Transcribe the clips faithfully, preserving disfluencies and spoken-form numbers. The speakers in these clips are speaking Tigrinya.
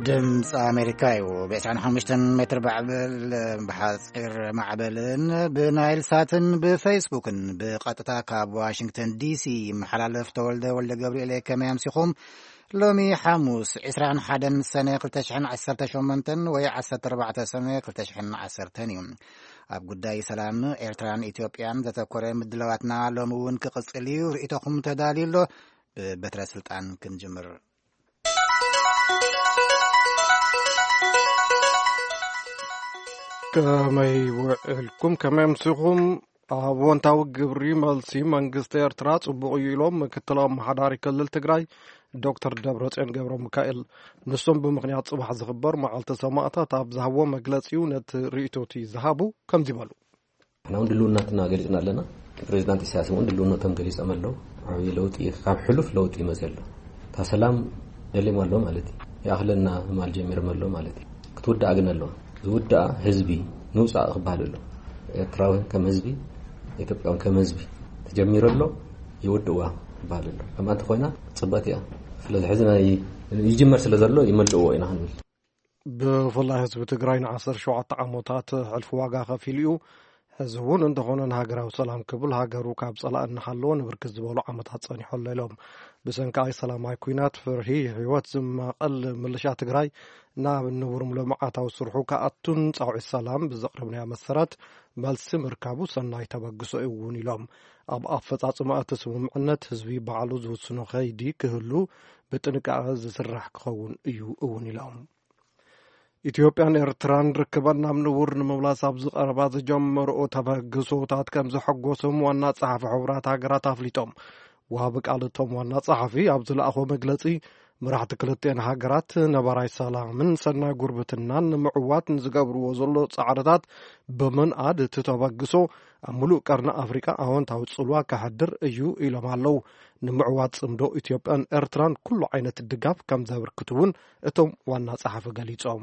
ድምፂ ኣሜሪካ እዩ ብዕስራን ሓሙሽተ ሜትር ባዕብል ብሓፂር ማዕበልን ብናይል ሳትን ብፌስቡክን ብቐጥታ ካብ ዋሽንግተን ዲሲ መሓላለፍ ተወልደ ወልደ ገብርኤል ከመይ ኣምሲኹም ሎሚ ሓሙስ ዕስራን ሓደን ሰነ ክልተ ሽሕን ዓሰርተ ሸሞንተን ወይ ዓሰርተ ኣርባዕተ ሰነ ክልተ ሽሕን ዓሰርተን እዩ ኣብ ጉዳይ ሰላም ኤርትራን ኢትዮጵያን ዘተኮረ ምድለዋትና ሎሚ እውን ክቕፅል እዩ ርእይቶኹም ተዳልዩሎ ብበትረ ስልጣን ክንጅምር ከመይ ውዕልኩም ከመይ ኣምሲኹም ኣብ ወንታዊ ግብሪ መልሲ መንግስቲ ኤርትራ ጽቡቕ እዩ ኢሎም ምክትል ኣመሓዳሪ ክልል ትግራይ ዶክተር ደብረጽዮን ገብረ ሚካኤል ንሶም ብምኽንያት ጽባሕ ዝኽበር መዓልቲ ሰማዕታት ኣብ ዝሃቦ መግለጺኡ ነቲ ርእይቶቲ ዝሃቡ ከምዚ በሉ ንሕና እውን ድልውነትና ገሊጽና ኣለና ፕሬዚዳንት ኢሳያስ እውን ድልውነቶም ገሊጾም ኣለዉ ዓብዪ ለውጢ ካብ ሕሉፍ ለውጢ ይመጽእ ኣሎ እታ ሰላም ደልዮም ኣሎ ማለት እዩ ይኣኽለና ማል ጀሚሮም ኣሎ ማለት እዩ ክትውዳእ ግን ኣለዋ ዝውዳእ ህዝቢ ንውፃእ ክበሃል ኣሎ ኤርትራውያን ከም ህዝቢ ኢትዮጵያውን ከም ህዝቢ ተጀሚሩ ኣሎ ይውድእዋ ክበሃል ኣሎ ከምኣንቲ ኮይና ፅበት እያ ስለዚ ሕዚ ናይ ይጅመር ስለ ዘሎ ይመልእዎ ኢና ክንብል ብፍላይ ህዝቢ ትግራይ ንዓሰርተ ሸውዓተ ዓመታት ሕልፊ ዋጋ ከፊሉ እዩ ሕዚ እውን እንተኾነ ንሃገራዊ ሰላም ክብል ሃገሩ ካብ ፀላእ እናሃለዎ ንብርክት ዝበሉ ዓመታት ፀኒሑ ኣሎ ኢሎም ብሰንካይ ሰላማዊ ኩናት ፍርሂ ህይወት ዝማቐል ምልሻ ትግራይ ናብ ንቡር ልምዓታዊ ስርሑ ከኣቱን ፃውዒት ሰላም ብዘቕረብናዮ መሰረት መልሲ ምርካቡ ሰናይ ተበግሶ እውን ኢሎም ኣብ ኣፈጻጽማ እቲ ስምምዕነት ህዝቢ ባዕሉ ዝውስኖ ከይዲ ክህሉ ብጥንቃቐ ዝስራሕ ክኸውን እዩ እውን ኢሎም ኢትዮጵያን ኤርትራን ርክበን ናብ ንቡር ንምምላስ ኣብ ዝቐረባ ዝጀመርኦ ተበግሶታት ከም ዘሐጎሶም ዋና ጸሓፊ ሕቡራት ሃገራት ኣፍሊጦም ወሃቢ ቃል እቶም ዋና ጸሓፊ ኣብ ዝለኣኾ መግለጺ መራሕቲ ክልቲአን ሃገራት ነባራይ ሰላምን ሰናይ ጉርብትናን ንምዕዋት ንዝገብርዎ ዘሎ ጻዕርታት ብምንኣድ እቲ ተበግሶ ኣብ ሙሉእ ቀርኒ ኣፍሪቃ ኣዎንታዊ ጽልዋ ከሕድር እዩ ኢሎም ኣለዉ ንምዕዋት ጽምዶ ኢትዮጵያን ኤርትራን ኩሉ ዓይነት ድጋፍ ከም ዘብርክቱ እውን እቶም ዋና ጸሓፊ ገሊጾም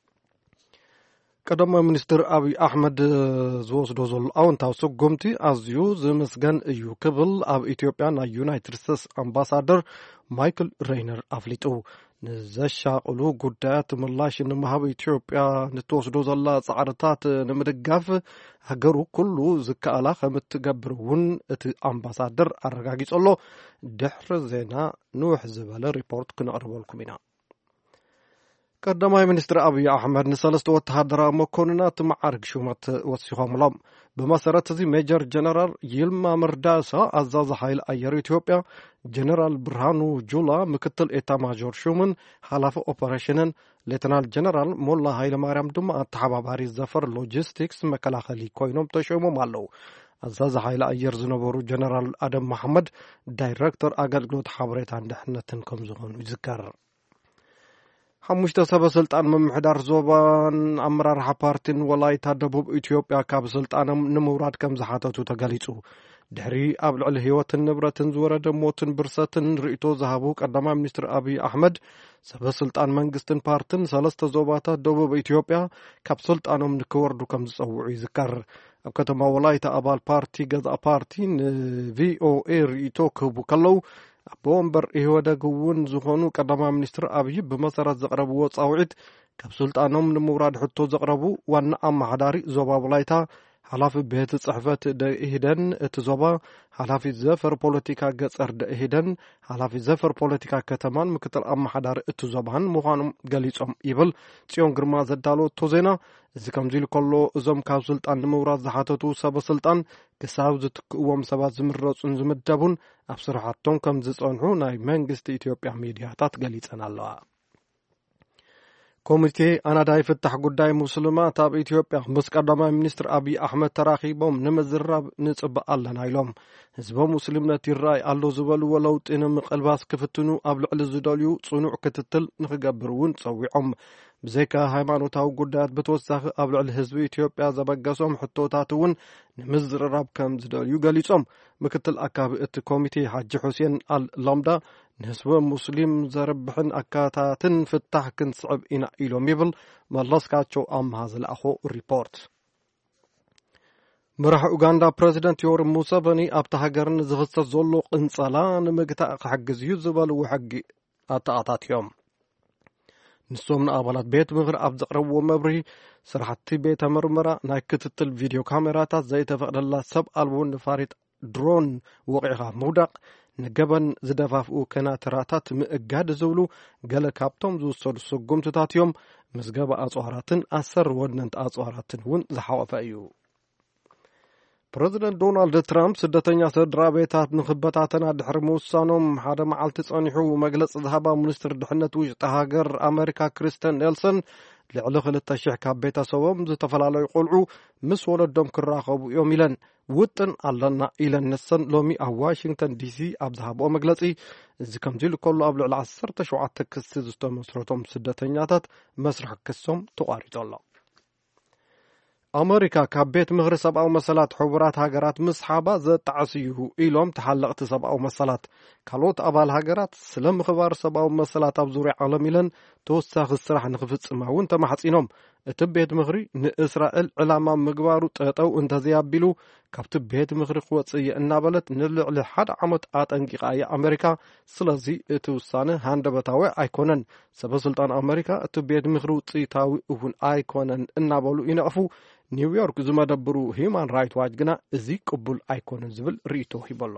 ቀዳማይ ሚኒስትር አብይ አሕመድ ዝወስዶ ዘሎ ኣዎንታዊ ስጉምቲ ኣዝዩ ዝምስገን እዩ ክብል ኣብ ኢትዮጵያ ናይ ዩናይትድ ስቴትስ ኣምባሳደር ማይክል ሬይነር ኣፍሊጡ ንዘሻቕሉ ጉዳያት ምላሽ ንምሃብ ኢትዮጵያ ንትወስዶ ዘላ ጻዕርታት ንምድጋፍ ሃገሩ ኩሉ ዝከኣላ ከም እትገብር እውን እቲ ኣምባሳደር ኣረጋጊጸሎ ድሕሪ ዜና ንውሕ ዝበለ ሪፖርት ክነቕርበልኩም ኢና ቀዳማይ ሚኒስትር አብይ አሕመድ ንሰለስተ ወተሃደራዊ መኮንናት ማዕርግ ሹመት ወሲኾምሎም ብመሰረት እዚ ሜጀር ጀነራል ይልማ መርዳሳ ኣዛዚ ሓይሊ ኣየር ኢትዮጵያ ጀነራል ብርሃኑ ጁላ ምክትል ኤታ ማጆር ሹምን ሓላፊ ኦፐሬሽንን ሌተናል ጀነራል ሞላ ሃይለማርያም ድማ ተሓባባሪ ዘፈር ሎጂስቲክስ መከላኸሊ ኮይኖም ተሾሞም ኣለዉ ኣዛዚ ሓይሊ ኣየር ዝነበሩ ጀነራል ኣደም መሐመድ ዳይሬክተር ኣገልግሎት ሓበሬታን ድሕነትን ከም ዝኾኑ ይዝከር ሓሙሽተ ሰበስልጣን ምምሕዳር ዞባን ኣመራርሓ ፓርቲን ወላይታ ደቡብ ኢትዮጵያ ካብ ስልጣኖም ንምውራድ ከም ዝሓተቱ ተገሊጹ ድሕሪ ኣብ ልዕሊ ህይወትን ንብረትን ዝወረደ ሞትን ብርሰትን ርእይቶ ዝሃቡ ቀዳማይ ሚኒስትር አብይ አሕመድ ሰበስልጣን መንግስትን ፓርቲን ሰለስተ ዞባታት ደቡብ ኢትዮጵያ ካብ ስልጣኖም ንክወርዱ ከም ዝፀውዑ ይዝከር ኣብ ከተማ ወላይታ ኣባል ፓርቲ ገዛእ ፓርቲ ንቪኦኤ ርእይቶ ክህቡ ከለዉ ኣብ ወንበር ኢህወደግ እውን ዝኾኑ ቀዳማይ ሚኒስትር አብይ ብመሰረት ዘቕረብዎ ጻውዒት ካብ ስልጣኖም ንምውራድ ሕቶ ዘቕረቡ ዋና ኣመሓዳሪ ዞባ ወላይታ ሓላፊ ቤት ጽሕፈት ደኢህደን እቲ ዞባ ሓላፊ ዘፈር ፖለቲካ ገጸር ደኢህደን ሓላፊ ዘፈር ፖለቲካ ከተማን ምክትል ኣመሓዳሪ እቲ ዞባን ምዃኖም ገሊጾም ይብል ጽዮን ግርማ ዘዳለወቶ ዜና እዚ ከምዚ ኢሉ ከሎ እዞም ካብ ስልጣን ንምውራድ ዝሓተቱ ሰበስልጣን ክሳብ ዝትክእዎም ሰባት ዝምረፁን ዝምደቡን ኣብ ስራሕቶም ከም ዝጸንሑ ናይ መንግስቲ ኢትዮጵያ ሚድያታት ገሊጸን ኣለዋ ኮሚቴ ኣናዳይ ፍታሕ ጉዳይ ሙስልማት ኣብ ኢትዮጵያ ምስ ቀዳማይ ሚኒስትር አብይ አሕመድ ተራኺቦም ንምዝራብ ንጽባእ ኣለና ኢሎም ህዝቦም ሙስሊምነት ይረኣይ ኣሎ ዝበልዎ ለውጢ ንምቕልባስ ክፍትኑ ኣብ ልዕሊ ዝደልዩ ጽኑዕ ክትትል ንኽገብር እውን ጸዊዖም ብዘይካ ሃይማኖታዊ ጉዳያት ብተወሳኺ ኣብ ልዕሊ ህዝቢ ኢትዮጵያ ዘበገሶም ሕቶታት እውን ንምዝርራብ ከም ዝደልዩ ገሊጾም ምክትል ኣካቢ እቲ ኮሚቴ ሓጂ ሁሴን አል ላምዳ ንህዝቢ ሙስሊም ዘርብሕን ኣካታትን ፍታሕ ክንስዕብ ኢና ኢሎም ይብል መለስካቸው ኣምሃ ዝለኣኾ ሪፖርት መራሒ ኡጋንዳ ፕሬዚደንት ዮወሪ ሙሴቨኒ ኣብቲ ሃገር ንዝፍሰስ ዘሎ ቅንፀላ ንምግታእ ክሕግዝ እዩ ዝበልዎ ሕጊ ኣተኣታትዮም ንሶም ንኣባላት ቤት ምኽሪ ኣብ ዘቕረብዎ መብርሂ ስራሕቲ ቤተ ምርመራ ናይ ክትትል ቪድዮ ካሜራታት ዘይተፈቕደላ ሰብ ኣልቦ ንፋሪጥ ድሮን ወቂዕኻ ምውዳቕ ንገበን ዝደፋፍኡ ከናትራታት ምእጋድ ዝብሉ ገለ ካብቶም ዝውሰዱ ስጉምትታት እዮም። ምዝገባ ኣጽዋራትን ኣሰር ወድነንቲ ኣጽዋራትን እውን ዝሓወፈ እዩ። ፕሬዚደንት ዶናልድ ትራምፕ ስደተኛ ስድራ ቤታት ንኽበታተና ድሕሪ ምውሳኖም ሓደ መዓልቲ ጸኒሑ መግለፂ ዝሃባ ሚኒስትር ድሕነት ውሽጢ ሃገር ኣሜሪካ ክሪስተን ኔልሰን ልዕሊ ክልተ ሽሕ ካብ ቤተሰቦም ዝተፈላለዩ ቆልዑ ምስ ወለዶም ክራኸቡ እዮም ኢለን ውጥን ኣለና ኢለን ነሰን ሎሚ ኣብ ዋሽንግተን ዲሲ ኣብ ዝሃብኦ መግለፂ እዚ ከምዚ ኢሉ ከሎ ኣብ ልዕሊ ዓሰርተ ሸውዓተ ክሲ ዝተመስረቶም ስደተኛታት መስርሕ ክሶም ተቋሪጹ ኣሎ። ኣሜሪካ ካብ ቤት ምኽሪ ሰብኣዊ መሰላት ሕቡራት ሃገራት ምስ ሓባ ዘጣዓስ እዩ ኢሎም ተሓለቕቲ ሰብኣዊ መሰላት ካልኦት ኣባል ሃገራት ስለ ምኽባር ሰብኣዊ መሰላት ኣብ ዙርያ ዓለም ኢለን ተወሳኺ ስራሕ ንኽፍጽማ እውን ተማሕጺኖም። እቲ ቤት ምኽሪ ንእስራኤል ዕላማ ምግባሩ ጠጠው እንተዘያቢሉ ካብቲ ቤት ምኽሪ ክወፅእ እየ እናበለት ንልዕሊ ሓደ ዓመት ኣጠንቂቓ እያ ኣሜሪካ። ስለዚ እቲ ውሳነ ሃንደበታዊ ኣይኮነን። ሰበስልጣን ኣሜሪካ እቲ ቤት ምኽሪ ውፅኢታዊ እውን ኣይኮነን እናበሉ ይነቕፉ። ኒውዮርክ ዝመደብሩ ሂማን ራይት ዋች ግና እዚ ቅቡል ኣይኮነን ዝብል ርእቶ ሂበሎ።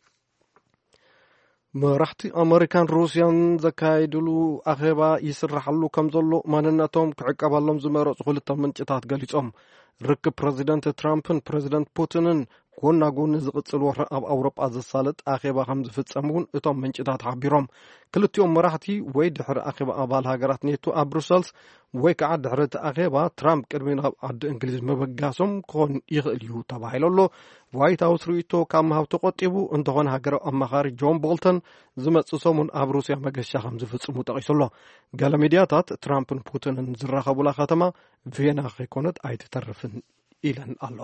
መራሕቲ ኣሜሪካን ሩስያን ዘካይድሉ ኣኼባ ይስራሓሉ ከም ዘሎ ማንነቶም ክዕቀበሎም ዝመረፁ ክልተ ምንጭታት ገሊፆም። ርክብ ፕሬዚደንት ትራምፕን ፕሬዚደንት ፑቲንን ጎና ጎኒ ዝቕፅል ወርሒ ኣብ ኣውሮጳ ዘሳልጥ ኣኼባ ከም ዝፍጸሙ እውን እቶም ምንጭታት ሓቢሮም። ክልቲኦም መራሕቲ ወይ ድሕሪ ኣኼባ ኣባል ሃገራት ኔቶ ኣብ ብሩሰልስ ወይ ከዓ ድሕሪ እቲ ኣኼባ ትራምፕ ቅድሚ ናብ ዓዲ እንግሊዝ ምብጋሶም ክኾን ይኽእል እዩ ተባሂሉ ኣሎ። ዋይት ሃውስ ርእቶ ካብ ምሃብ ተቆጢቡ እንተኾነ ሃገራዊ ኣማኻሪ ጆን ቦልተን ዝመጽእ ሰሙን ኣብ ሩስያ መገሻ ከም ዝፍጽሙ ጠቒሱ ኣሎ። ገለ ሚድያታት ትራምፕን ፑቲንን ዝራኸቡላ ከተማ ቪየና ከይኮነት ኣይትተርፍን ኢለን ኣለዋ።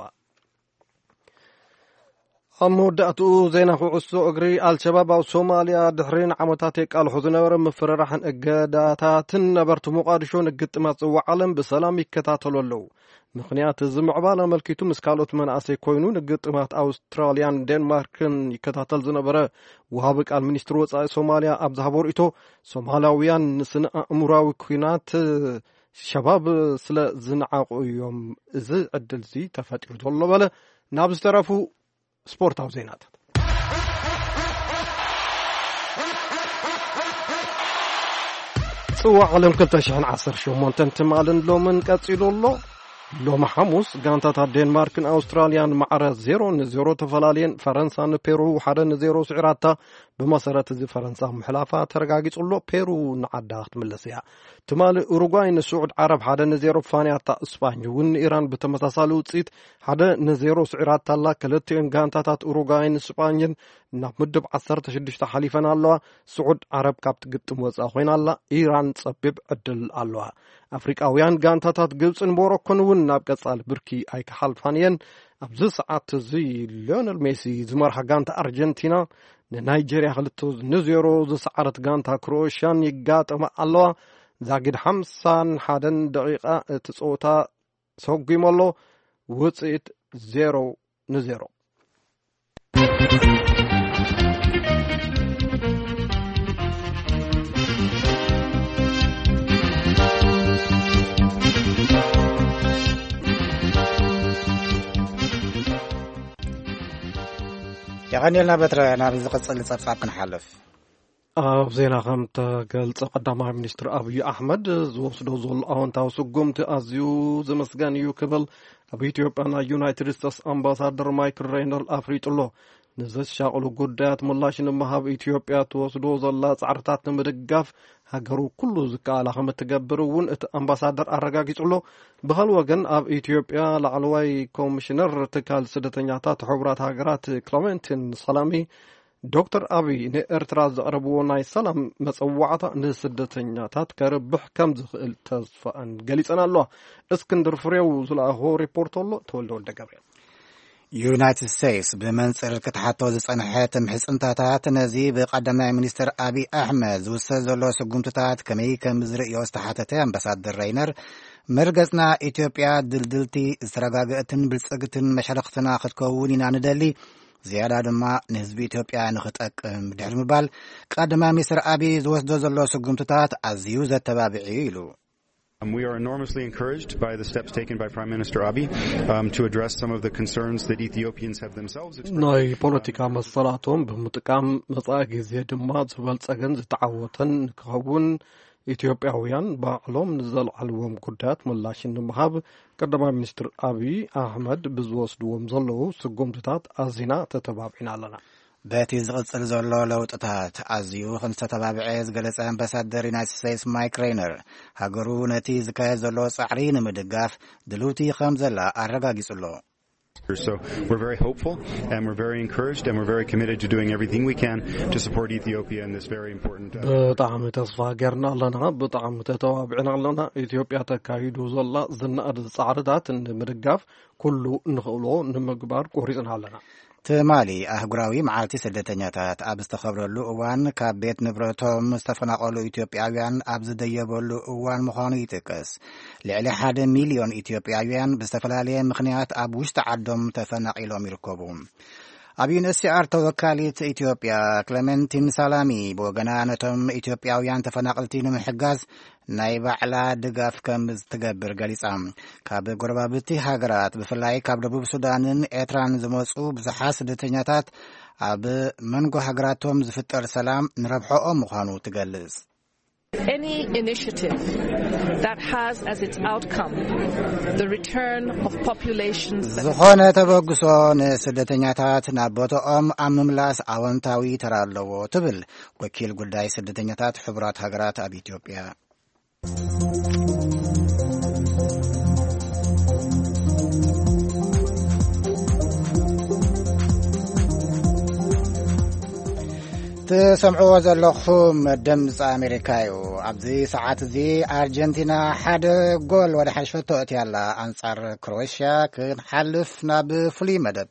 ኣብ መወዳእትኡ ዜና ኩዕሶ እግሪ ኣልሸባብ ኣብ ሶማልያ ድሕሪ ዓመታት የቃልሑ ዝነበረ ምፍርራሕን እገዳታትን ነበርቲ ሞቃዲሾ ንግጥማት ጽዋዕ ዓለም ብሰላም ይከታተሉ ኣለዉ። ምክንያት እዚ ምዕባል ኣመልኪቱ ምስ ካልኦት መናእሰይ ኮይኑ ንግጥማት ኣውስትራልያን ዴንማርክን ይከታተል ዝነበረ ወሃቢ ቃል ሚኒስትሪ ወፃኢ ሶማልያ ኣብ ዝሃቦ ርእቶ ሶማልያውያን ንስነ ኣእምሮዊ ኩናት ሸባብ ስለ ዝነዓቑ እዮም እዚ ዕድል እዚ ተፈጢሩ ዘሎ በለ። ናብ ዝተረፉ ስፖርታዊ ዜናታት ጽዋዕ ዓለም ክልተ ሽሕን ዓሰርተ ሸሞንተን ትማልን ሎምን ቀጺሉ ኣሎ። ሎሚ ሐሙስ ጋንታታት ዴንማርክን ኣውስትራልያን ማዕረ ዜሮ ንዜሮ ተፈላለየን ፈረንሳ ንፔሩ ሓደ ንዜሮ ስዒራታ። ብመሰረት እዚ ፈረንሳ ምሕላፋ ተረጋጊጹሎ ፔሩ ንዓዳ ክትምለስ እያ። ትማሊ ኡሩጓይ ንስዑድ ዓረብ ሓደ ንዜሮ ፋንያታ። እስፓኝ እውን ኢራን ብተመሳሳሊ ውፅኢት ሓደ ንዜሮ ስዒራታ ኣላ። ክልቲአን ጋንታታት ኡሩጓይን እስፓኝን ናብ ምድብ ዓሰርተ ሽዱሽተ ሓሊፈን ኣለዋ። ስዑድ ዓረብ ካብቲ ግጥም ወፃእ ኮይና ኣላ። ኢራን ፀቢብ ዕድል ኣለዋ። ኣፍሪቃውያን ጋንታታት ግብፅን ሞሮኮን እውን ናብ ቀጻሊ ብርኪ ኣይከሓልፋን እየን። ኣብዚ ሰዓት እዚ ሊዮነል ሜሲ ዝመርሓ ጋንታ ኣርጀንቲና ንናይጀርያ ክልተ ንዜሮ ዝሰዓረት ጋንታ ክሮኤሽያን ይጋጠማ ኣለዋ። ዛጊድ ሓምሳን ሓደን ደቂቃ እቲ ፆታ ሰጊሞ ኣሎ። ውፅኢት ዜሮ ንዜሮ። يغنيلنا بتر أنا بزقص لصفاب كنحلف. ኣብ ዜና ከም ተገልጸ ቀዳማይ ሚኒስትር ኣብይ ኣሕመድ ዝወስዶ ዘሎ ኣወንታዊ ስጉምቲ ኣዝዩ ዝመስገን እዩ ክብል ኣብ ኢትዮጵያ ናይ ዩናይትድ ስቴትስ ኣምባሳደር ማይክል ሬይነር ኣፍሪጡሎ። ንዘሻቕሉ ጉዳያት ምላሽ ንምሃብ ኢትዮጵያ ትወስዶ ዘላ ጻዕርታት ንምድጋፍ ሃገሩ ኩሉ ዝከኣላ ከም እትገብር እውን እቲ ኣምባሳደር ኣረጋጊጹሎ። ብኻል ወገን ኣብ ኢትዮጵያ ላዕለዋይ ኮሚሽነር ትካል ስደተኛታት ሕቡራት ሃገራት ክለመንቲን ሰላሚ ዶክተር አብይ ንኤርትራ ዘቕረብዎ ናይ ሰላም መፀዋዕታ ንስደተኛታት ከርብሕ ከም ዝኽእል ተስፋን ገሊጸን ኣለዋ። እስክንድር ፍሬው ዝለኣኾ ሪፖርት ኣሎ ተወልደ ወልደ ገብርኤል። ዩናይትድ ስቴትስ ብመንጽር ክትሓቶ ዝጸንሐት ምሕጽንታታት ነዚ ብቀዳማይ ሚኒስትር አብይ ኣሕመድ ዝውሰድ ዘሎ ስጉምትታት ከመይ ከም ዝርእዮ ዝተሓተተ ኣምባሳደር ሬይነር መርገጽና ኢትዮጵያ ድልድልቲ ዝተረጋግአትን ብልጽግትን መሸለኽትና ክትከውን ኢና ንደሊ ዝያዳ ድማ ንህዝቢ ኢትዮጵያ ንኽጠቅም ድሕሪ ምባል ቀዳማይ ሚኒስትር አብይ ዝወስዶ ዘሎ ስጉምትታት ኣዝዩ ዘተባብዒ ኢሉ Um, we are enormously encouraged by the steps taken by Prime Minister Abiy um, to address some of the concerns that Ethiopians have themselves expressed. ናይ ፖለቲካ መሰላቶም ብምጥቃም መጻኢ ግዜ ድማ ዝበልጸገን ዝተዓወተን ክኸውን ኢትዮጵያውያን ባዕሎም ንዘለዓልዎም ጉዳያት ምላሽ ንምሃብ ቀዳማይ ሚኒስትር አብይ አሕመድ ብዝወስድዎም ዘለዉ ስጉምትታት ኣዝና ተተባቢዕና ኣለና በቲ ዝቕጽል ዘሎ ለውጥታት ኣዝዩ ክንተተባብዐ ዝገለጸ ኣምባሳደር ዩናይትድ ስቴትስ ማይክ ሬይነር ሃገሩ ነቲ ዝካየድ ዘሎ ጻዕሪ ንምድጋፍ ድልውቲ ከም ዘላ ኣረጋጊጹሎ So we're very hopeful and we're very encouraged and we're very committed to doing everything we can to support Ethiopia in this very important በጣም ተስፋ ገርና ኣለና በጣም ተተባብዕና ኣለና ኢትዮጵያ ተካሂዱ ዘላ ዝናኣድ ጻዕርታት ንምድጋፍ ኩሉ ንኽእሎ ንምግባር ቆሪጽና ኣለና ትማሊ አህጉራዊ መዓልቲ ስደተኛታት ኣብ ዝተኸብረሉ እዋን ካብ ቤት ንብረቶም ዝተፈናቐሉ ኢትዮጵያውያን ኣብ ዝደየበሉ እዋን ምዃኑ ይጥቀስ ልዕሊ ሓደ ሚልዮን ኢትዮጵያውያን ብዝተፈላለየ ምኽንያት ኣብ ውሽጢ ዓዶም ተፈናቒሎም ይርከቡ ኣብ ዩኤንኤችሲአር ተወካሊት ኢትዮጵያ ክሌመንቲን ሳላሚ ብወገና ነቶም ኢትዮጵያውያን ተፈናቐልቲ ንምሕጋዝ ናይ ባዕላ ድጋፍ ከም ዝትገብር ገሊጻ ካብ ጎረባብቲ ሃገራት ብፍላይ ካብ ደቡብ ሱዳንን ኤርትራን ዝመጹ ብዙሓት ስደተኛታት ኣብ መንጎ ሃገራቶም ዝፍጠር ሰላም ንረብሖኦም ምዃኑ ትገልጽ Any initiative that has as its outcome the return of populations ዝኾነ ተበግሶ ንስደተኛታት ናብ ቦታኦም ኣብ ምምላስ ኣወንታዊ ተራ ኣለዎ ትብል ወኪል ጉዳይ ስደተኛታት ሕቡራት ሃገራት ኣብ ኢትዮጵያ تسمعوا ዘለኹም ድምጽ አሜሪካ እዩ ኣብዚ ሰዓት እዚ አርጀንቲና ሓደ ጎል ወደ ሓሽፈቶ እትያላ አንጻር ክሮኤሽያ ክንሓልፍ ናብ ፍሉይ መደብ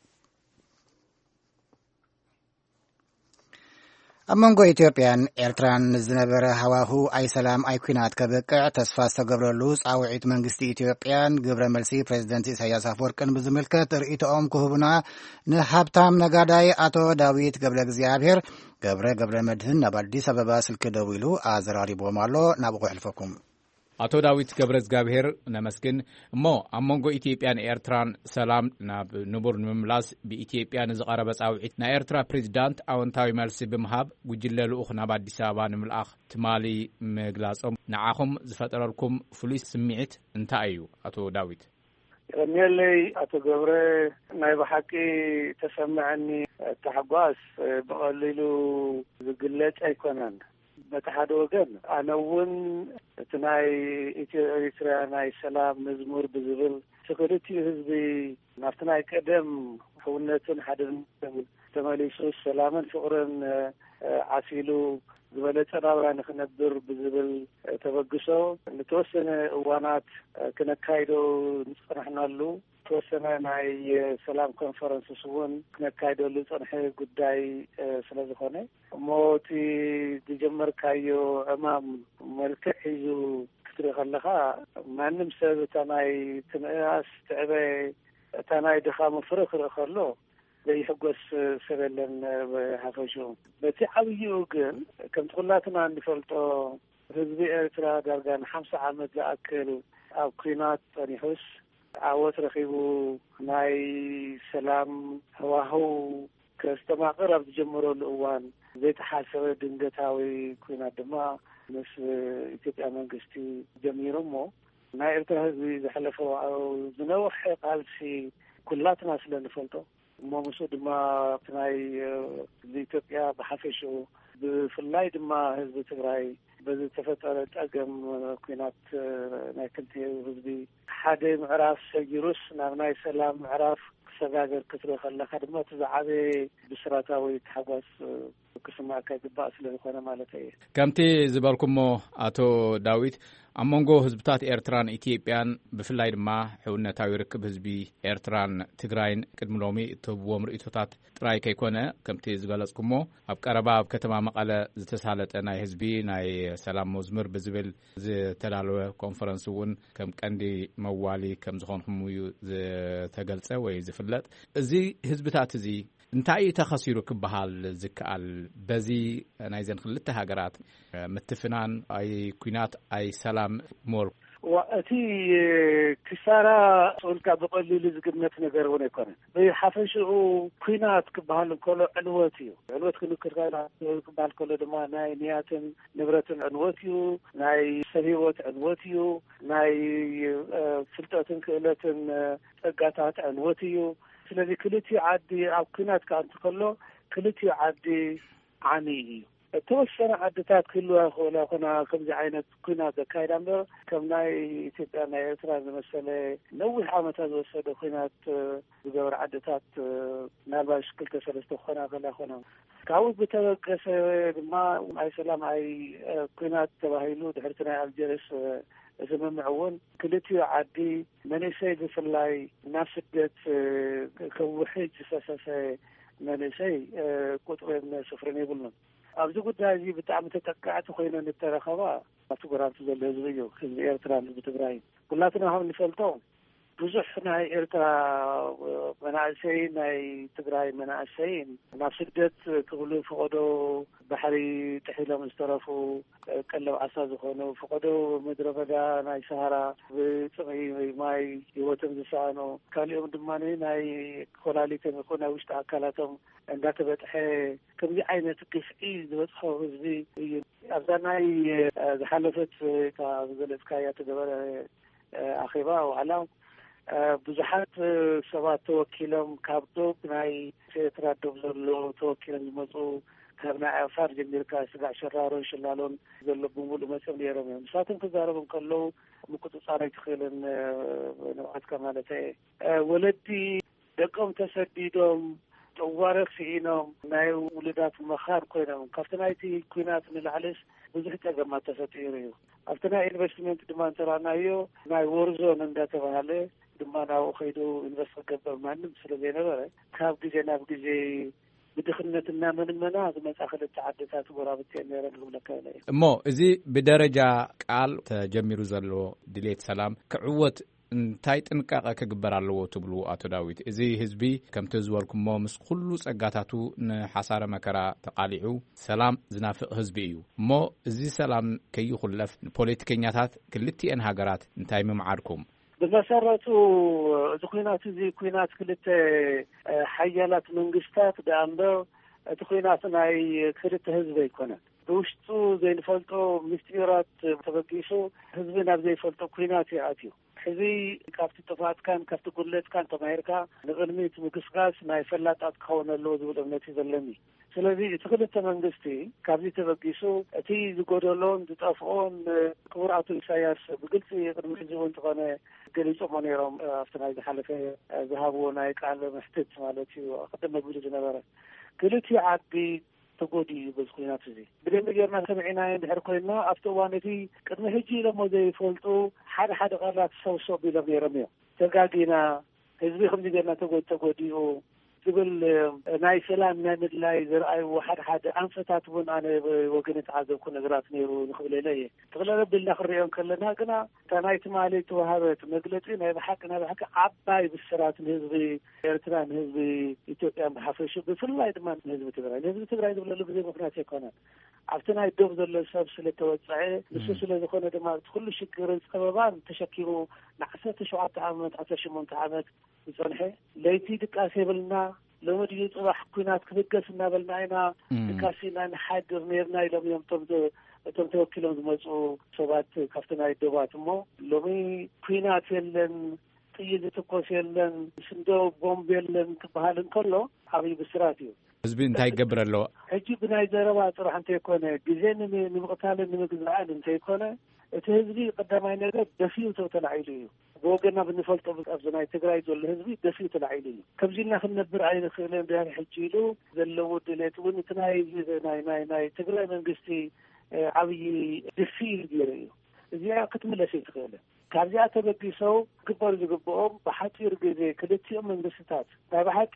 ኣብ መንጎ ኢትዮጵያን ኤርትራን ዝነበረ ሃዋሁ ኣይ ሰላም ኣይ ኩናት ከበቅዕ ተስፋ ዝተገብረሉ ጻውዒት መንግስቲ ኢትዮጵያን ግብረ መልሲ ፕሬዝደንት ኢሳያስ አፈወርቅን ብዝምልከት ርእይቶኦም ክህቡና ንሃብታም ነጋዳይ አቶ ዳዊት ገብረ እግዚአብሔር ገብረ ገብረ መድህን ናብ አዲስ አበባ ስልክ ደውሉ አዘራሪቦም ኣሎ ናብቁ ሕልፈኩም አቶ ዳዊት ገብረ እግዚአብሔር ነመስግን እሞ ኣብ መንጎ ኢትዮጵያን ኤርትራን ሰላም ናብ ንቡር ንምምላስ ብኢትዮጵያ ንዝቐረበ ጻውዒት ናይ ኤርትራ ፕሬዝዳንት ኣወንታዊ መልሲ ብምሃብ ጉጅለ ልኡኽ ናብ አዲስ አበባ ንምልኣኽ ትማሊ ምግላጾም ንዓኹም ዝፈጠረልኩም ፍሉይ ስምዒት እንታይ እዩ አቶ ዳዊት ረሚየለይ አቶ ገብረ ናይ በሓቂ ተሰምዐኒ ተሓጓስ በቀሊሉ ዝግለጽ ኣይኮነን በተሓደ ወገን ኣነውን እቲ ናይ ኢትዮ ኤርትራ ናይ ሰላም መዝሙር ብዝብል ትኽልቲ ህዝቢ ናብቲ ናይ ቀደም ሕውነትን ሓድነትን ተመሊሱ ሰላምን ፍቕርን ዓሲሉ ዝበለጸ ናብራ ንኽነብር ብዝብል ተበግሶ ንተወሰነ እዋናት ክነካይዶ ንጸናሕናሉ ተወሰነ ናይ ሰላም ኮንፈረንስ እውን ክነካይደሉ ፀንሐ ጉዳይ ስለ ዝኾነ እሞ እቲ ዝጀመርካዮ ዕማም መልክዕ ሒዙ ክትርኢ ከለኻ ማንም ሰብ እታ ናይ ትምእያስ ትዕበይ እታ ናይ ድኻም ፍረ ክርኢ ከሎ ዘይሕጎስ ሰብ የለን ብሓፈሹ በቲ ዓብይኡ ግን ከምቲ ኩላትና እንፈልጦ ህዝቢ ኤርትራ ዳርጋ ንሓምሳ ዓመት ዝኣክል ኣብ ኩናት ፀኒሑስ ዓወት ረኺቡ ናይ ሰላም ህዋህው ከስተማቕር ኣብ ዝጀመረሉ እዋን ዘይተሓሰበ ድንገታዊ ኩናት ድማ ምስ ኢትዮጵያ መንግስቲ ጀሚሩ እሞ ናይ ኤርትራ ህዝቢ ዘሕለፈ ዝነውሐ ቃልሲ ኩላትና ስለ ንፈልጦ እሞ ምስ ድማ ናይ ኢትዮጵያ ብሓፈሹ ብፍላይ ድማ ህዝቢ ትግራይ በዚ ተፈጠረ ጠገም ኩናት ናይ ክልተ ህዝቢ ሓደ ምዕራፍ ሰጊሩስ ናብ ናይ ሰላም ምዕራፍ ክሰጋገር ክትርኢ ከለካ ድማ እቲ ዝዓበየ ብስራታዊ ተሓጓስ ክስማዕካ ይግባእ ስለ ዝኾነ ማለት እዩ ከምቲ ዝበልኩሞ አቶ ዳዊት ኣብ መንጎ ህዝብታት ኤርትራን ኢትዮጵያን ብፍላይ ድማ ሕውነታዊ ርክብ ህዝቢ ኤርትራን ትግራይን ቅድሚ ሎሚ እትህብዎም ርእይቶታት ጥራይ ከይኮነ ከምቲ ዝገለጽኩሞ ኣብ ቀረባ ኣብ ከተማ መቐለ ዝተሳለጠ ናይ ህዝቢ ናይ ሰላም መዝሙር ብዝብል ዝተዳለወ ኮንፈረንስ እውን ከም ቀንዲ መዋሊ ከም ዝኾንኩም እዩ ዝተገልጸ ወይ ዝፍለጥ እዚ ህዝብታት እዚ እንታይ ተኸሲሩ ክበሃል ዝከኣል በዚ ናይ ዘን ክልተ ሃገራት ምትፍናን ኣይ ኩናት ኣይ ሰላም ሞር ወእቲ ክሳራ ሶልካ በቀሊሉ ዝግመት ነገር ሆነ ይኮነ በሐፈሽኡ ኩናት ክበሃል እንከሎ ዕልወት እዩ ዕልወት ክንክርካላ ክበሃል ከሎ ድማ ናይ ንያትን ንብረትን ዕልወት እዩ ናይ ሰሂወት ዕልወት እዩ ናይ ፍልጠትን ክእለትን ጸጋታት ዕልወት እዩ ስለዚ ክልቲኡ ዓዲ ኣብ ኩናት ካንተ ከሎ ክልቲኡ ዓዲ ዓኒ እዩ ተወሰነ ዓድታት ክልዋ ኾላ ኾና ከምዚ ዓይነት ኩናት ዘካይዳ እምበር ከም ናይ ኢትዮጵያ ናይ ኤርትራ ዝመሰለ ነዊሕ ዓመታት ዝወሰደ ኩናት ዝገበረ ዓድታት ናልባሽ ክልተ ሰለስተ ኾና ከላ ኾና ካብኡ ብተበገሰ ድማ ኣይ ሰላም ኣይ ኩናት ተባሂሉ ድሕርቲ ናይ ኣልጀርስ ዝምምዕ እውን ክልቲኡ ዓዲ መንእሰይ ብፍላይ ናብ ስደት ከውሕጅ ዝፈሰሰ መንእሰይ ቁጥርን ስፍርን የብሉን ኣብዚ ጉዳይ እዚ ብጣዕሚ ተጠቃዕቲ ኮይነ ንተረኸባ ኣብ ትግራይ ዘሎ ህዝቢ እዩ ህዝቢ ኤርትራ ህዝቢ ትግራይ ኩላትና ከም ንፈልጦ ብዙሕ ናይ ኤርትራ መናእሰይ ናይ ትግራይ መናእሰይ ናብ ስደት ክብሉ ፍቀዶ ባሕሪ ጥሒሎም ዝተረፉ ቀለብ ዓሳ ዝኾኑ ፍቀዶ ምድረ በዳ ናይ ሰሃራ ብፅምኢ ማይ ህይወቶም ዝሰኣኑ ካሊኦም ድማ ናይ ኮላሊትን ይኹን ናይ ውሽጢ ኣካላቶም እንዳተበጥሐ ከምዚ ዓይነት ግፍዒ ዝበፅሖ ህዝቢ እዩ ኣብዛ ናይ ዝሓለፈት ካብ ገለጽካያ ተገበረ ኣኼባ ዋዕላ ብዙሓት ሰባት ተወኪሎም ካብ ዶብ ናይ ኤርትራ ዶብ ዘሎ ተወኪሎም ዝመፁ ካብ ናይ ኣፋር ጀሚርካ ስጋዕ ሸራሮን ሽላሎን ዘሎ ብምሉእ መፅኦም ነይሮም እዮም ንሳቶም ክዛረቦም ከለዉ ምቁፅፃር ኣይትኽእልን ንባዓትካ ማለት ወለዲ ደቆም ተሰዲዶም ተዋረኽ ሲኢኖም ናይ ውልዳት መኻር ኮይኖም ካብቲ ናይቲ ኩናት ንላዕልስ ብዙሕ ፀገማት ተፈጢሩ እዩ ኣብቲ ናይ ኢንቨስትመንት ድማ እንተራእናዮ ናይ ወርዞን እንዳተባሃለ ድማ ናብኡ ከይዱ ኢንቨስት ክገበር ማንም ስለዘይነበረ ካብ ግዜ ናብ ግዜ ብድኽነት እና መንመና ዝመፃ ክልተ ዓድታት ጎራብትየን ነይረን ክብለካ እዩ እሞ እዚ ብደረጃ ቃል ተጀሚሩ ዘሎ ድሌት ሰላም ክዕወት እንታይ ጥንቃቐ ክግበር ኣለዎ ትብሉ ኣቶ ዳዊት እዚ ህዝቢ ከምቲ ዝበልኩሞ ምስ ኩሉ ጸጋታቱ ንሓሳረ መከራ ተቃሊዑ ሰላም ዝናፍቕ ህዝቢ እዩ እሞ እዚ ሰላም ከይኹለፍ ፖለቲከኛታት ክልቲአን ሃገራት እንታይ ምምዓድኩም በመሰረቱ እዚ ኩናት እዚ ኩናት ክልተ ሓያላት መንግስታት ዳኣምበር እቲ ኩናት ናይ ክልተ ህዝቢ ኣይኮነን ብውሽጡ ዘይንፈልጦ ምስጢራት ተበጊሱ ህዝቢ ናብ ዘይፈልጦ ኩናት ይኣትዩ ሕዚ ካብቲ ጥፋትካን ካብቲ ጉድለትካን ተማሂርካ ንቅድሚት ምግስጋስ ናይ ፈላጣት ክኸውን ኣለዎ ዝብል እምነት እዩ ዘለኒ ስለዚ እቲ ክልተ መንግስቲ ካብዚ ተበጊሱ እቲ ዝጎደሎን ዝጠፍኦን ክቡር ኣቶ ኢሳያስ ብግልፂ ቅድሚ ሕዚ እውን ዝኾነ ገሊፆሞ ነይሮም ኣብቲ ናይ ዝሓለፈ ዝሃብዎ ናይ ቃል ምሕትት ማለት እዩ ቅድም መግቢሉ ዝነበረ ክልቲኡ ዓዲ ተጎዲኡ በዚ ኩናት እዚ ብደንቢ ጌርና ሰሚዕና እንድሕር ኮይና ኣብቲ እዋን እቲ ቅድሚ ሕጂ ኢሎሞ ዘይፈልጡ ሓደ ሓደ ቃላት ሰብሰብ ኢሎም ነይሮም እዮም ተጋጊና ህዝቢ ከምዚ ጌርና ተጎዲኡ ዝብል ናይ ሰላም ናይ ምድላይ ዝረኣዩ ሓደ ሓደ ኣንፈታት እውን ኣነ ወገነ ተዓዘብኩ ነገራት ነይሩ ንኽብለለ እየ ተቕለለ ብልና ክንሪኦም ከለና ግና እታ ናይ ትማሊ ተዋሃበት መግለፂ ናይ ብሓቂ ናይ ብሓቂ ዓባይ ብስራት ንህዝቢ ኤርትራ ንህዝቢ ኢትዮጵያ ብሓፈሹ ብፍላይ ድማ ንህዝቢ ትግራይ ንህዝቢ ትግራይ ዝብለሉ ግዜ ምክንያት ኣይኮነን ኣብቲ ናይ ዶብ ዘሎ ሰብ ስለተወፅዐ ንሱ ስለዝኾነ ድማ ኩሉ ሽግርን ፀበባን ተሸኪሙ ንዓሰርተ ሸውዓተ ዓመት ዓሰርተ ሸሞንተ ዓመት ዝፀንሐ ለይቲ ድቃስ የብልና ሎሚ ድዩ ፅባሕ ኩናት ክብገስ እናበልና ኢና ድቃሲ ኢና ንሓድር ነርና ኢሎም እዮም እቶም ተወኪሎም ዝመፁ ሰባት ካብቲ ናይ ዶባት እሞ ሎሚ ኩናት የለን ጥይት ዝትኮስ የለን ስንዶ ቦምብ የለን ክበሃል እንከሎ ዓብዪ ብስራት እዩ ህዝቢ እንታይ ይገብር ኣለዎ ሕጂ ብናይ ዘረባ ጥራሕ እንተይኮነ ግዜ ንምቕታልን ንምግዛእን እንተይኮነ እቲ ህዝቢ ቀዳማይ ነገር ደፊኡ ተላዒሉ እዩ ብወገና ብንፈልጦ ኣብዚ ናይ ትግራይ ዘሎ ህዝቢ ደፊኡ ተላዒሉ እዩ ከምዚ ኢልና ክንነብር ኣይንኽእልን ድሕሪ ሕጂ ኢሉ ዘለዎ ድሌት እውን እቲ ናይ ናይ ናይ ትግራይ መንግስቲ ዓብዪ ድፊኢል ገይሩ እዩ እዚኣ ክትምለስ ኣይትኽእልን ካብዚኣ ተበጊሰው ግበሩ ዝግብኦም ብሓፂር ግዜ ክልቲኦም መንግስትታት ናይ ብሓቂ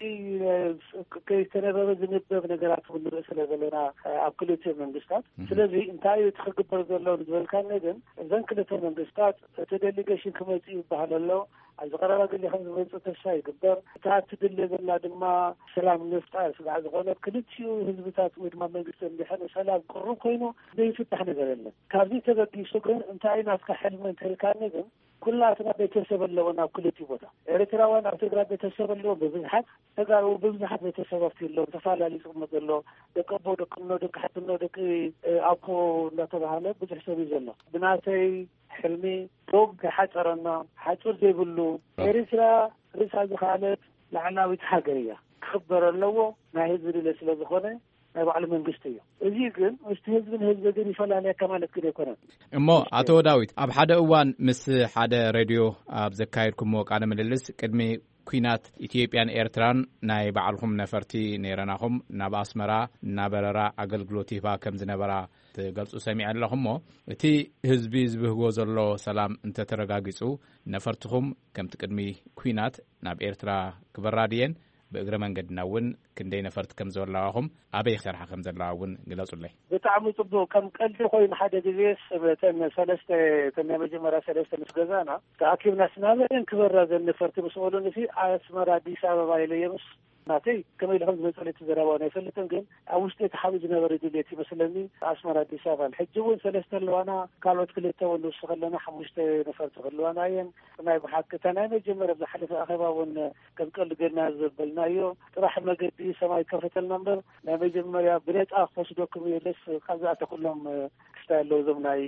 ከይተነበበ ዝንበብ ነገራት ንርኢ ስለ ዘለና ኣብ ክልቲኦም መንግስታት ስለዚ እንታይ እቲ ክግበር ዘሎ ዝበልካ ግን እዘን ክልተ መንግስታት እቲ ዴሊጌሽን ክመፅኡ ይበሃል ኣሎ أزغرا قال لي خمس بيت تشاي قدر تعتدل لنا دما سلام نفتح سبعة زغنا كلتشيو هزبتات ويدما منقص اللي حنا سلام قرب كينو بيفتح نقلنا كابي تبقي شكر أنت عينا أسكحل من تلكان نجم كلها تنا بيتسبب لنا كلتي بودا إريتراوان أعتبر بيتسبب له بزحف تقالوا بزحف بيتسبب في اللون تفعل اللي سمى له دكبو دكنو دك حتى نو دك أبو لا تبعله بتحسب يزله بناتي حلمي فوق كحجرنا حجر زيبلو إريترا رسالة خالد لعناوي حاجرية خبر اللو ما يزري لسلا زخونة بعلى من قشتيه እዚግን እስቲ ህዝብን ህዝብ ግን ይፈላል ከማለት ግን ይኮነ እሞ አቶ ዳዊት ኣብ ሓደ እዋን ምስ ሓደ ሬድዮ ኣብ ዘካይድኩም ቃለ ምልልስ ቅድሚ ኩናት ኢትዮጵያን ኤርትራን ናይ ባዕልኩም ነፈርቲ ነይረናኹም ናብ ኣስመራ ናበረራ ኣገልግሎት ይባ ከም ዝነበራ ትገልጹ ሰሚዕ ኣለኹም እቲ ህዝቢ ዝብህጎ ዘሎ ሰላም እንተተረጋግጹ ነፈርትኩም ከምቲ ቅድሚ ኩናት ናብ ኤርትራ ክበራድየን بأجر من قد نون كندي نفرت كم زولاهم أبي يخترح كم زولاهم قلصوا لي. بتعمل تبدو كم قد خوي محد جيس بتم سلسة تم مجمرة سلسة مسجزانا تأكيد ناسنا لين كبر هذا النفرت مسؤولون في أسمر ديسا وبايليمس ناتي كم يلهم مثل تزرعونا يفلت تنقل أوش تحاول جنبر دليتي مثلاً أسمر ديسا والحجون سلسة لوانا قالوا تكلته ولو شغلنا حمشت نفرت غلوانا ين ما يبحث تنا مجمرة بحلف أخبا ون كم كل قلنا زبلنا يو راح ما قد سماي كفة النمبر لا مجمرة بريت أخوش دوكم يلس خذا كلهم استعلوا زمناي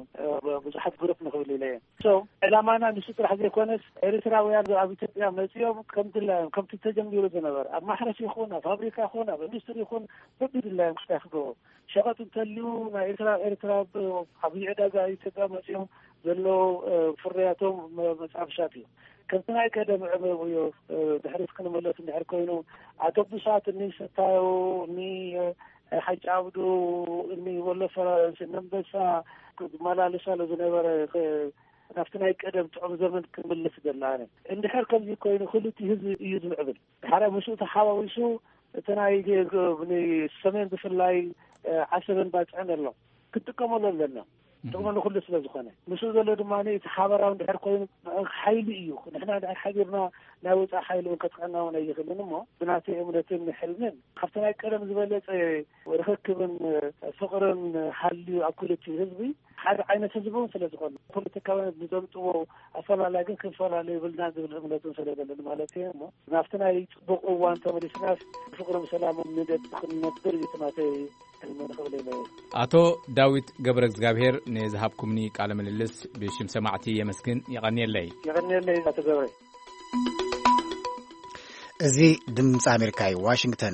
بزحف جروب نقول ليه. so إذا ما أنا نسيت راح يكونس إريترا ويا أبي تبيع مسيوم كم تلا كم تتجمعوا زنبر أما إحنا شيخونا فابريكا خونا بندستري خون بدي الله مستحقه شغلة تليو ما إريترا إريترا أبي عدا جاي تبيع مسيوم زلوا فرياتهم مصعب شاتي كنت ناي كده ويو بحرف كنا ملت نحر كونو عتب ساعة إني ستاو إني حج عودو إني ولا فرنسا نبسا كنت مالا لسالة زنبر نفتنا كده بتعب زمن كمل فدلانه عندي حركة يكون خلتي هذي يجمع عبد حرام وشو تحاول وشو تناي بني السمين بفلاي عشرين بات عن الله كنت كمل لنا طبعا كل سلا زخانه مسؤول له دماني تحاور عند حركة حيل إيوه نحن عند حجرنا ناوي حيل وكتقنا ونيجي منه بناتي أمرتين حلمين خفتنا كلام زبالة وركبن فقر حلي أكلتي هذبي هذا عين تجربون سلا زخانه كل تكون بدمتو أصلا لكن كيف ولا لي بلدان أمرتين سلا زخانه مالتين ما نفتنا يبقوا وان تمري سناس فقر مسلام من ده نقدر يتماتي أتو داويت جبرك زغابير نذهبكمني قال من اللص بشم سمعتي يمسكن يغني اللي يغني اللي أتجبري زي دمس أمريكاي واشنطن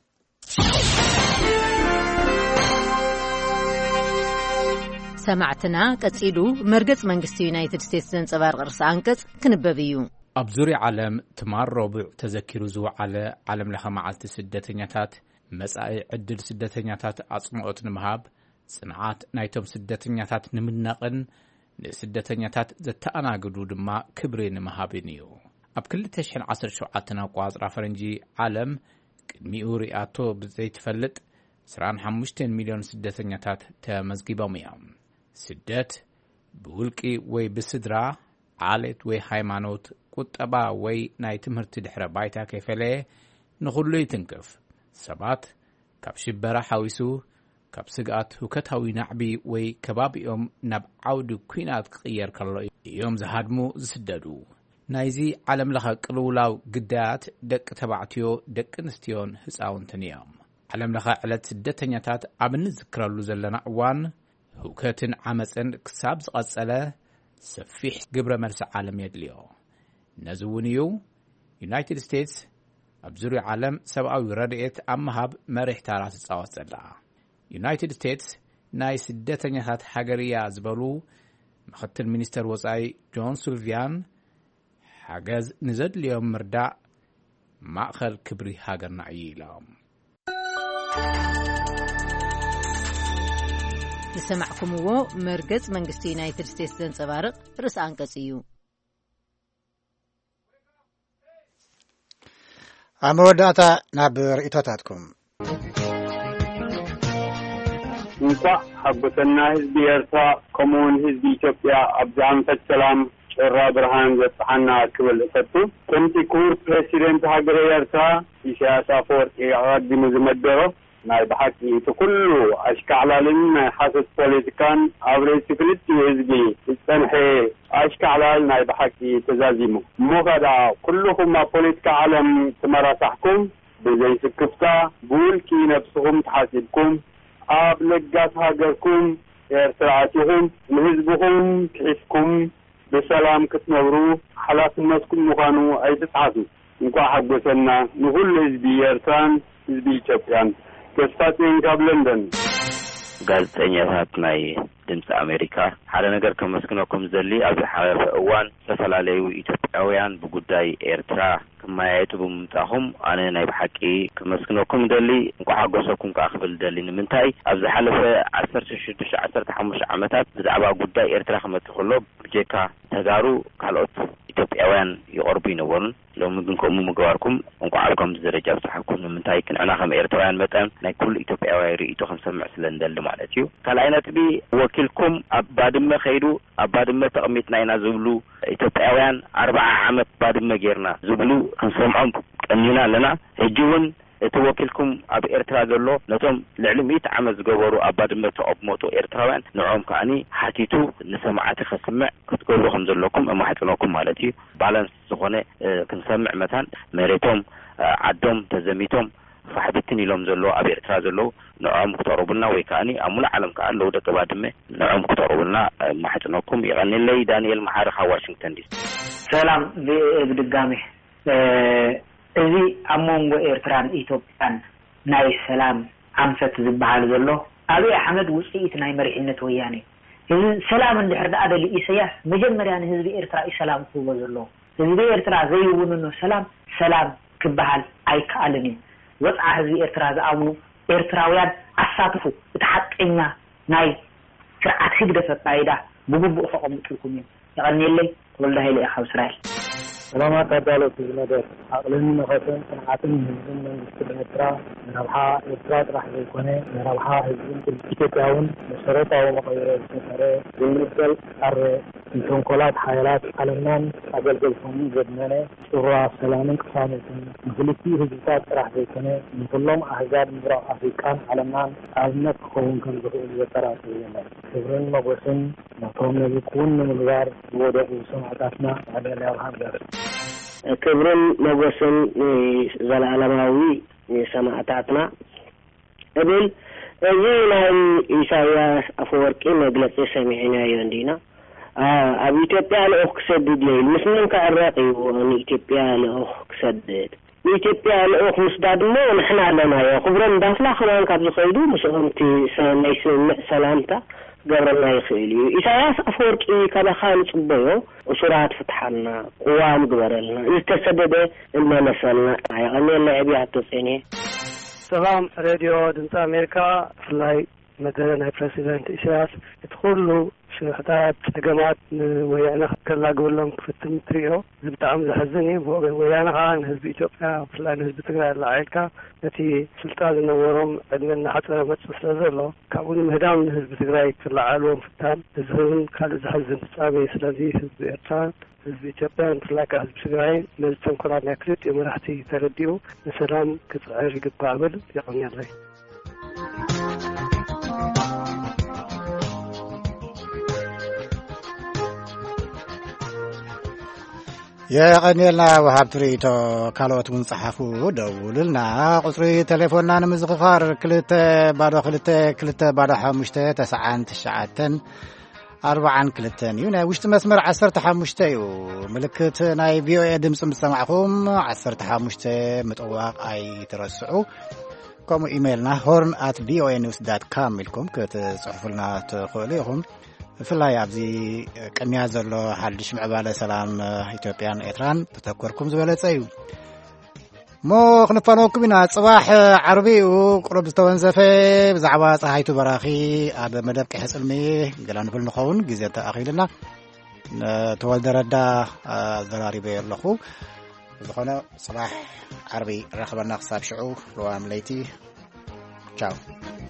سمعتنا كتيلو مرقص منقستي يونايتد ستيتس زنصبار قرص أنقص كنببيو أبزوري عالم تمار ربع تذكروا زو على عالم لها معالت سدتنياتات مساء عدل سدتنياتات أصمعت نمهاب صنعات نايتم سدتنياتات نمنقن سدتنياتات زتأنا قدود ما كبرين مهابينيو أب كل تشحن عصر شوعاتنا وقواز رافرنجي عالم كدميو رئاتو بزي تفلت سران حموشتين مليون سدتنياتات تمزقيبا ميام سدت بولكي وي بسدرا عالت وي هايمانوت قطبا وي نايتمهرت دحرة بايتا كيفاليه نخلو يتنكف سبات كاب شبرا حاويسو كاب سقات هكتاوي نعبي وي كبابيوم نب عودو كوينات قير كالله يوم زهادمو زسددو نايزي عالم لها قلولاو قدات دك تبعتيو دك نستيون هساون تنيام عالم لها علت سدتنياتات عبن ذكرالو زلنا عوان هكتن عمسن كساب زغسالة سفيح قبر مرسع عالم يدليو نزونيو يونايتد ستيتس أبزوري عالم سبعة رديت أمهاب مريح تاراس تصاوت زلا يونايتد ستيتس ناي سدتنيات حجرية زبلو مخطط المينستر وزاي جون سولفيان حجز نزد اليوم مردع مأخر كبري هاجر نعيلهم لسمعكم هو مركز منقستي يونايتد ستيتس زنصبارق رأس أنقصيو أموداتا نابر إتوتاتكم نساء حبتنا هزبي إرسا كمون هزبي إثيوبيا أبزان تسلام شرا برهان زطحنا كبل فتو كنت كور بريسيدنت هاجر يرتا إسياس أفورقي عقدم زمدره ناي بحكي تكلو أشكالالين حاسس بوليتيكان أوري سكلتي وزبي استنحي أشكالال ناي بحكي تزازيمو مغدا كلهم ما بوليتيكا عالم تمرا تحكم بزي سكفتا بول كي نفسهم تحاسبكم أب لقاس هاجركم إرترعاتهم نهزبهم كيفكم بسلام كتنورو حلاف الناسكم مغانو أي تتعادوا نقا حقوسنا نقول لزبي يرتان زبي شبيان كستاتين قبل لندن ጋዜጠኛታት ናይ ድምፂ ኣሜሪካ ሓደ ነገር ከመስግነኩም ዘሊ ኣብ ዝሓለፈ እዋን ዝተፈላለዩ ኢትዮጵያውያን ብጉዳይ ኤርትራ ከማያየጡ ብምምጣኹም ኣነ ናይ ብሓቂ ከመስግነኩም ደሊ እንቋሓጎሰኩም ካኽብል ደሊ ንምንታይ ኣብ ዝሓለፈ ዓሰርተ ሽዱሽተ ዓሰርተ ሓሙሽተ ዓመታት ብዛዕባ ጉዳይ ኤርትራ ከመትኸሎ ብጀካ ተጋሩ ካልኦት ኢትዮጵያውያን ይቐርቡ ይነበሩን ሎሚ ግን ከምኡ ምግባርኩም እንቋሓልኩም ደረጃ ብፅሓኩም ንምንታይ ክንዕና ከም ኤርትራውያን መጠን ናይ ኩሉ ኢትዮጵያውያን ርእይቶ ክንሰምዕ ስለንደሊ ማለት እዩ ካልኣይ ነጥቢ ወኪልኩም ኣብ ባድመ ኸይዱ ኣብ ባድመ ተቐሚጥና ኢና ዝብሉ ኢትዮጵያውያን ኣርባዓ ዓመት ባድመ ጌርና ዝብሉ ክንሰምዖም ቀኒና ኣለና ሕጂ እውን እቲ ወኪልኩም ኣብ ኤርትራ ዘሎ ነቶም ልዕሊ ሚእቲ ዓመት ዝገበሩ ኣብ ባድመ ተቐመጡ ኤርትራውያን ንዖም ከዓኒ ሓቲቱ ንሰማዓቲ ከስምዕ ክትገብሩ ከም ዘለኩም እማሕፅነኩም ማለት እዩ ባላንስ ዝኾነ ክንሰምዕ መታን መሬቶም ዓዶም ተዘሚቶም فحبتني لهم زلوا أبي اعتراض زلوا نعم كتربنا ويكاني أمول عالم كان لو دك بعدمه نعم كتربنا ما حتناكم يعني لي دانيال محارخ واشنطن دي سلام بدقامي إذا أمون وإيرتران إثيوبيان ناي سلام عمسة زبحال زلوا أبي أحمد وسيت ناي مرحلة وياني إذا سلام اللي حرد هذا اللي إسياس مجمر يعني هذي إيرترا سلام هو زلوا هذي إيرترا زي ونو سلام سلام كبحال أي كألني وضع هذه إيرترا زعموا إيرتراويان أساتفوا بتحققنا ناي سرعة خدمة فايدة بجوب أفق مطلقهم يعني اللي والله اللي أخو إسرائيل سلامات أدالة في المدار عقلين نخصن سنعاتن من من من إيرترا من ربحا إيرترا راح يكونه من ربحا هزين الكتابون مشروطة ومقايرة سنسرة بالنسبة أر الفنقولات حيالات علمان أجل جلسون جدنانه شورا سلامين كفانة مغلقي هزيطات راح يكونه من كلهم أحزاب مرا أفريقان علمان علمات خوون كان بخير يترى سيئنا سبرين مبوسن نطوم نبيكون من الغار ووضع سمعتاتنا على الأرهام دار كبرن مبوسن زال علماوي سمعتاتنا قبل أجينا إيساياس أفوركي مجلس سمعنا يندينا أبي إثيوبيا لأخ كسدد لي مسلم كعراقي وأن إثيوبيا لأخ كسدد إثيوبيا لأخ مسداد ما نحن علينا يا خبرن دافلا خلان كابز خيدو مسلمتي سلام سلامتا قبرنا يخيلي إساياس أفوركي كذا خالص بيو وسرعة فتحنا قوام قبرنا يستسدد إما نسلنا يعني اللعب يعطيني سلام راديو دنتا أمريكا فلاي مثلا بريسيدنت إسياس يدخلوا شهادات جماعات ويانا كلا أقول لهم كفتن تريو زبطة زحزني ويانا عن حزب إثيوبيا فلان حزب تقرأ العائلة التي سلطان نورهم عندنا حتى مجلس نزله كابون مهدام من حزب تقرأ في العالم فتان تزهرون كان زحزن سامي سلازي حزب إرتان حزب إثيوبيا فلاك حزب تقرأ نزلتهم كلام يكريت يوم راحتي ترديو مثلا كتعير قبابل يقني الله የቀኒልና ወሃብ ትርኢቶ ካልኦት ውን ጸሓፉ ደውሉልና ቁፅሪ ቴሌፎንና ንምዝኽኻር ክልተ ባዶ ክልተ ክልተ ባዶ ሓሙሽተ ተስዓን ትሽዓተን ኣርባዓን ክልተን እዩ ናይ ውሽጢ መስመር ዓሰርተ ሓሙሽተ እዩ ምልክት ናይ ቪኦኤ ድምፂ ምስ ሰማዕኹም ዓሰርተ ሓሙሽተ ምጥዋቕ ኣይትረስዑ ከምኡ ኢሜይልና ሆርን ኣት ቪኦኤ ኒውስ ዳት ካም ኢልኩም ክትጽሕፉልና ትኽእሉ ኢኹም ፍላይ ኣብዚ ቅድሚያ ዘሎ ሓድሽ ምዕባለ ሰላም ኢትዮጵያን ኤርትራን ተተኮርኩም ዝበለጸ እዩ ሞ ክንፋኖኩም ኢና ጽባሕ ዓርቢኡ ቁሩብ ዝተወንዘፈ ብዛዕባ ፀሓይቱ በራኺ ኣብ መደብ ቀይሕ ፅልሚ ገላ ንብል ንኸውን ግዜ ተኣኺልና ተወልደ ረዳ ዘራሪበ ኣለኹ ዝኾነ ጽባሕ ዓርቢ ረኸበና ክሳብ ሽዑ ሮዋም ለይቲ ቻው